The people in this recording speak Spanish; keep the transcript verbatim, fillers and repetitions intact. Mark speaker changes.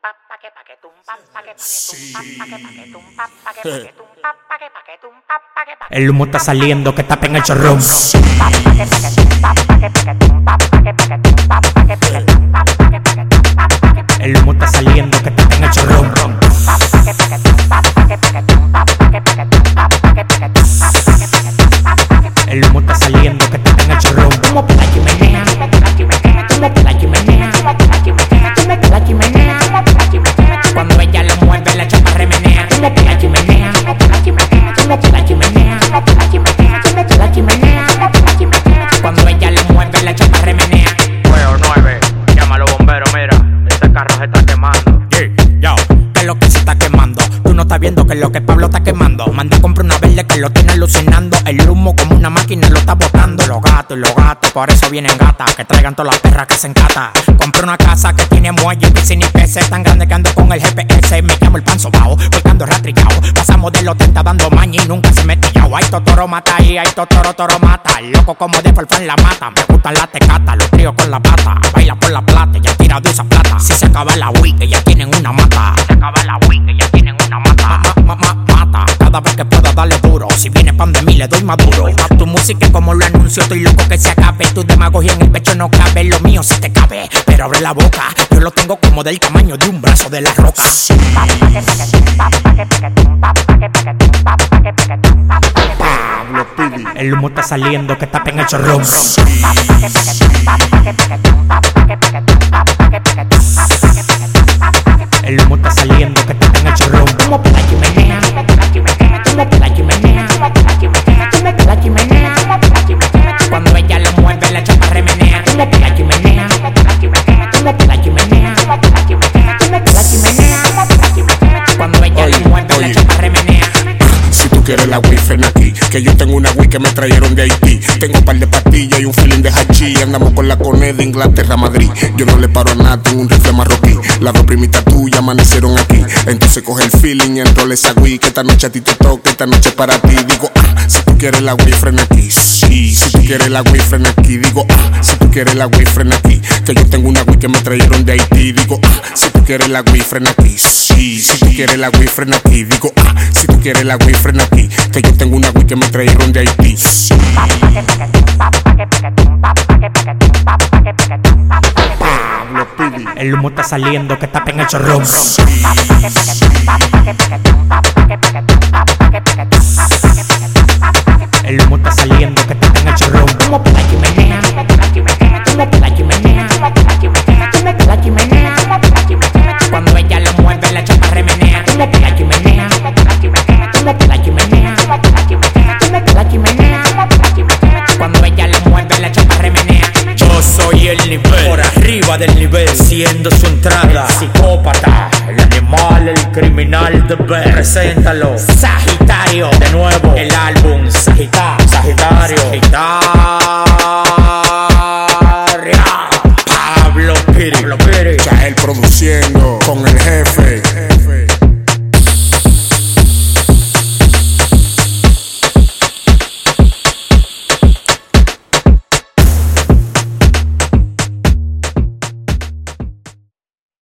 Speaker 1: El humo está saliendo, que tapen el chorrón. El humo está saliendo, que tapen el chorrón. El humo está saliendo, que tapen el chorrón. Humo por la chimenea, humo por la chimenea, humo por la chimenea, humo por la chimenea, humo por la chimenea. Cuando ella lo mueve, la chapa remenea. Humo por la chimenea, humo por la chimenea, humo por la chimenea, humo por la chimenea, humo por la chimenea, humo por la chimenea. Cuando ella lo mueve, la chapa remenea.
Speaker 2: nueve nueve, llama a los bomberos, mira, este carro se está quemando.
Speaker 1: Yeah, yo, que es lo que se está quemando. Tú no estás viendo que es lo que Pablo está quemando. Manda a comprar una verde que lo tiene alucinando. El humo como una máquina lo está botando. Los gatos y los gatos, por eso vienen gatas. Que traigan todas las perras que se encata. Compré una casa que tiene muelle, piscina y peces. Tan grande que ando con el G P S. Me llamo el pan sobao, volcando rastrillao. Pasamos de los treinta dando maña y nunca se me tillao. Hay totoro mata y hay totoro toro mata. Loco como de fan la mata. Me gustan las tecatas, los tríos con la pata. Baila por la plata, ya tira de esa plata. Si se acaba la week, ya tienen una mata.
Speaker 2: Se acaba la week, ya tienen una mata.
Speaker 1: Ma, ma, ma, mata, cada vez que pueda darle duro. Si viene pan de mí, le doy maduro. Tu música como lo anuncio, estoy loco que se acabe. Tu demagogia en el pecho no cabe, lo mío sí te cabe. Pero abre la boca, yo lo tengo como del tamaño de un brazo de la roca. El humo está saliendo, que tapen el chorrón. El humo está saliendo, que tapen el chorrón. Humo por la chimenea, humo por la chimenea, humo por la chimenea, humo por la chimenea, humo por la chimenea, humo por la chimenea. Cuando ella lo mueve, la chapa remenea. Humo por la chimenea, humo por la chimenea, humo por la chimenea, humo por la chimenea, humo por la chimenea, humo por la chimenea. Cuando ella lo mueve, la chapa remenea.
Speaker 3: Si tú quieres la Wii, ven aquí, que yo tengo una Wii que me trajeron de Haití. Tengo un par de pastillas y un feeling de hachí. Andamos con la cone de Inglaterra a Madrid. Yo no le paro a nada, tengo un rifle marroquí. Las dos primitas tuyas amanecieron aquí. Entonces coge el feeling y enrola esa Wii. Que esta noche a ti te toca, esta noche para ti. Digo, ah, si tú quieres la Wii, frena aquí. Sí, si tú quieres la Wii, frena aquí. Digo, ah, si tú quieres la Wii, frena aquí. Que yo tengo una Wii que me trajeron de Haití. Digo, ah, si tú quieres la Wii, frena aquí. Sí, si tú quieres la Wii, frena aquí. Digo, ah, si tú quieres la Wii, frena aquí. Que yo tengo una Wii que me trajeron de Haití.
Speaker 1: El humo está saliendo, que tapen el chorrón. El humo está saliendo, que tapen el chorrón. Humo por la chimenea, humo por la chimenea, humo por la chimenea, humo por la chimenea, humo por la chimenea, humo por la chimenea. Cuando ella lo mueve, la chapa remenea. Humo por la chimenea, humo por la chimenea, humo por la chimenea, humo por la chimenea, humo por la chimenea, humo por la chimenea. Cuando ella lo mueve, la chapa remenea.
Speaker 4: Yo soy el nivel, por arriba del nivel, siendo su entrada.
Speaker 1: Psicópata, el animal, el criminal de ver.
Speaker 4: Preséntalo,
Speaker 1: Sagitario,
Speaker 4: de nuevo,
Speaker 1: el álbum Sagitario, Sagitario,
Speaker 4: Sagitario.